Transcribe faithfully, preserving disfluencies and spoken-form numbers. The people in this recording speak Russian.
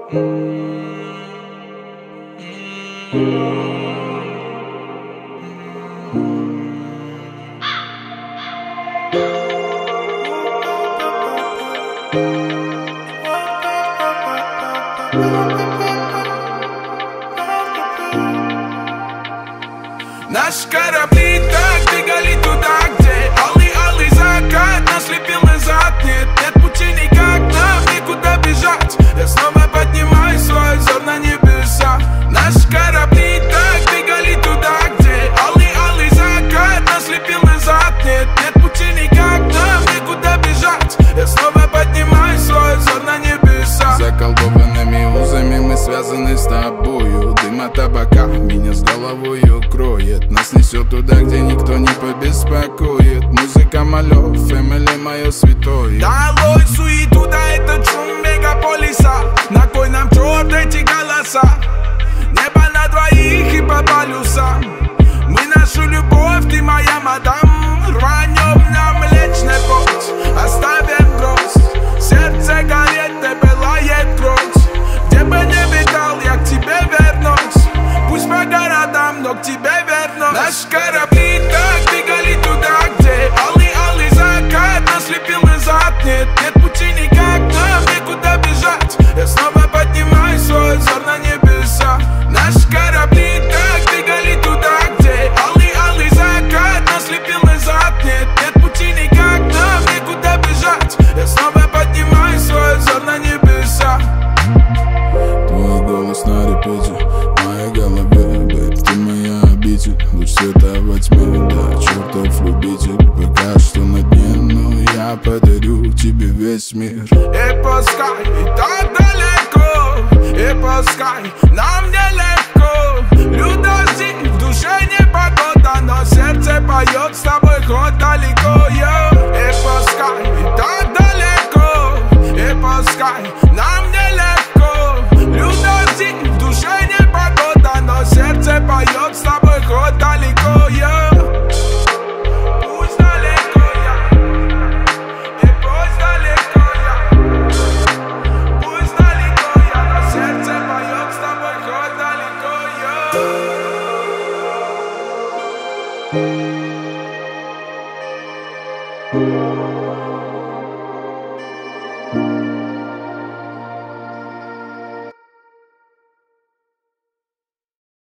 Наши корабли так двигали туда, где алый-алый закат нас лепил назад. Нет, нет пути никак, нам никуда бежать. Я снова поднимаю свой взор на небеса. Наши корабли так двигали туда, где алый-алый закат нас лепил назад. Нет, нет пути никак, нам никуда бежать. Я снова поднимаю свой взор на небеса. Заколдованными узами мы связаны с тобою. Дым от табака меня с головою кроет. Нас несет туда, где никто не побеспокоит. Музыка малёв, фэмили мое святое. Долой суету, да этот шум мегаполиса. На кой нам черт эти голоса? Небо на двоих и по полюсам. Мы нашу любовь, ты моя мадам. Рванем на Млечный Путь, оставим грусть. Сердце горит, не пылает кровь. Где бы не витал, я к тебе вернусь. Пусть по городам, но к тебе вернусь. Наши корабли так двигали туда, где алый-алый закат нас лепил назад. Нет, нет пути никак, нам никуда бежать. Я снова поднимаю свой взор на небеса. Наши корабли так двигали туда, где алый-алый закат нас лепил назад. Нет, нет пути никак, нам никуда бежать. Я снова поднимаю свой взор на небеса. Твой голос на репите, в моей голове, бэйб, ты моя обитель. Луч света во тьме, да, чертов любитель. Пока что на дне, но я подарю тебе весь мир. И пускай так далеко, и пускай нам нелегко. Людожди, в душе непогода, но сердце поет с тобой хоть далеко, я. И пускай так далеко, и пускай нам нелегко. Людожди, в душе непогода, но сердце поет с тобой хоть далеко, я. Пусть далеко я, и пусть далеко я. Пусть далеко я, но сердце поет с тобой хоть далеко я.